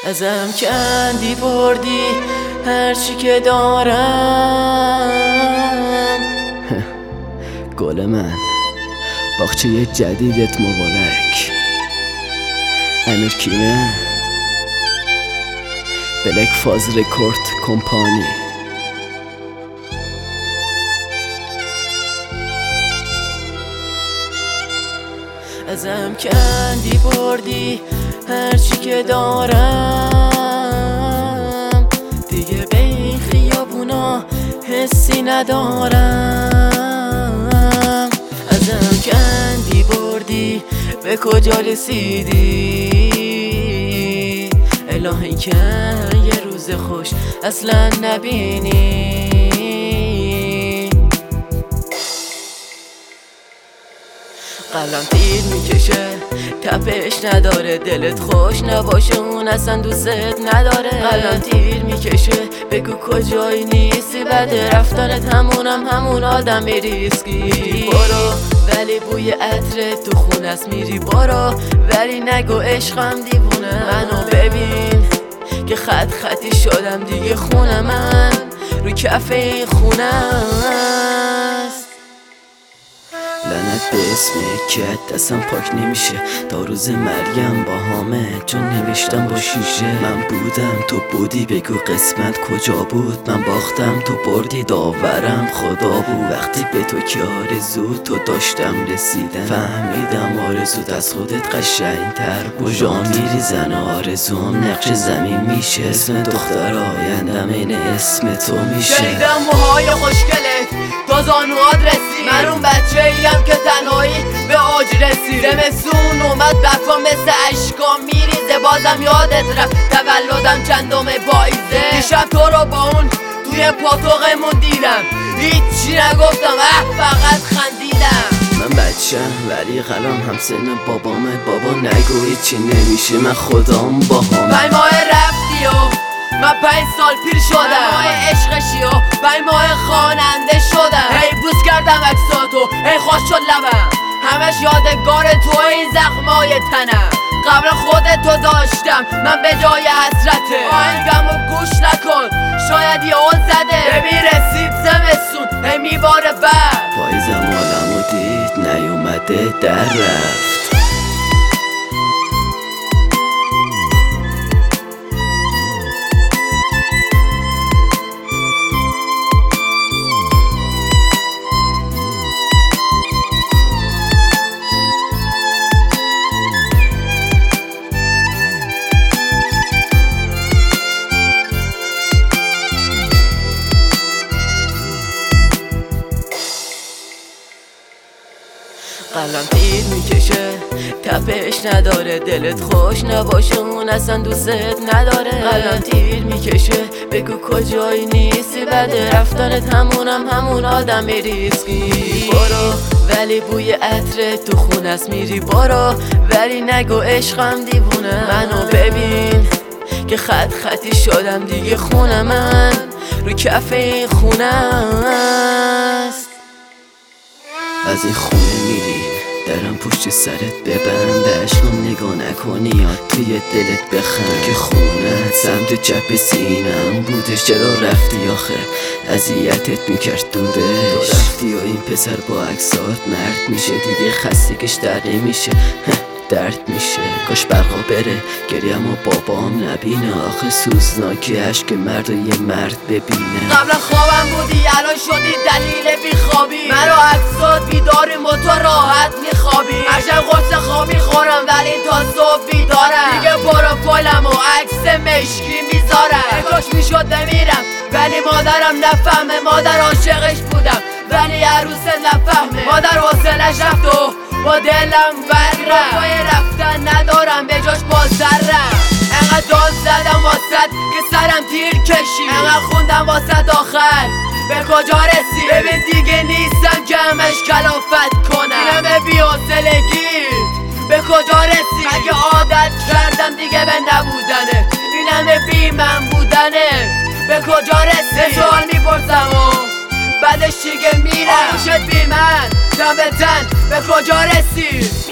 ازم کندی بردی هرچی که دارم. گل من باغچه جدیدت مبارک. امیر کینه بلک فاز رکورد کمپانی. ازم کندی بردی هرچی که دارم، دیگه به این خیابونا حسی ندارم. ازم کندی بردی به کجا رسیدی؟ الهی که یه روز خوش اصلا نبینی. قلبم تیر میکشه تپش نداره، دلت خوش نباشه اون اصلا دوست نداره. قلبم تیر میکشه بگو کجایی نیستی، بعد رفتنت همون آدم ریسکی. برو ولی بوی عطرت تو خونه است، میری برو ولی نگو عشقم دیوونه. منو ببین که خطی شدم دیگه، خونه من رو کف این خونه است. لعنت به اسم کت دستم پاک نمیشه تا روز مریم با همه، چون نوشتم با شیشه. من بودم تو بودی، بگو قسمت کجا بود؟ من باختم تو بردی، داورم خدا بود. وقتی به تو که آرزو تو داشتم رسیدن، فهمیدم آرزوت از خودت قشنگ‌تر بود. کجا میری زن آرزوم نقش زمین میشه، اسم دختر آیندم این اسم تو میشه. شنیدم موهای خوشگلت تا زانوات رسید، من اون بچه ایم که تنهایی به اوج رسید. زمستون اومد برفا مثل اشکام میریزه، بازم یادت رفت تولدم چندم پاییزه. دیشب تو رو با اون توی پاتوقمون دیدم، هیچی نگفتم فقط خندیدم. من بچم ولی قلم همسن بابامه، بابا نگو هیچی نمیشه من خودم باهام. 5 ماه رفتی و من 5 سال پیر شدم. 5 ماه عشقشی و 5 ماه خواننده شدم. هی بوس کردم عکساتو، هی خوش شد لبم، همش یادگار تو این زخمای تنم. قبل خودتو داشتم من به جای حسرته، آهنگمو گوش نکن شاید یه اون زده. ببین رسید زمستون هی میباره برد، پاییزم عالمو دید نیومده در رفت. قلبم تیر میکشه تپش نداره، دلت خوش نباشه اون اصلا دوست نداره. قلبم تیر میکشه بگو کجایی نیستی، بعد رفتنت همون آدم ریسکی. برو ولی بوی عطرت تو خونه است، میری برو ولی نگو عشقم دیوونه. منو ببین که خطی شدم دیگه، خونه من رو کف این خونه است. از این خونه میری درم پشت سرت ببند، به عشقم نگاه نکنی یاد توی دلت بخند. که خونت سمت چپ سینم بودش، چرا رفتی آخه اذیتت میکرد دودش. تو رفتی و این پسر با عکسات مرد میشه، دیگه خستگیش در نمیشه درد میشه. کاش برقا بره گریم و بابام نبینه، آخه سوزناکی عشق مرد و یه مرد ببینه. قبلا خوابم بودی الان شدی دلیل بیخوابی، مرا عکسات بیداریم و تو راحت میخوابی. هر شب قرص خواب میخورم ولی تا صبح بیدارم، دیگه پروفایلم و عکس مشکی میذارم. کاش میشد نمیرم ولی مادرم نفهمه، مادر عاشقش بودم ولی عروسه نفهمه. مادر حوصلش رفت و با دلم برم، پای رفتن ندارم به جاش بازرم. انقدر داد زدم واسد که سرم تیر کشید، انقدر خوندم واسد آخر به کجا رسید. ببین دیگه نیستم که همش کلافت کنم، این همه بی‌حوصلگی به کجا رسید. اگه عادت کردم دیگه به نبودنه، این همه بی من بودنه به کجا رسید. سوال میپرسم و بعدش دیگه میرم، آغوشت بی من تن به تن به کجا رسید.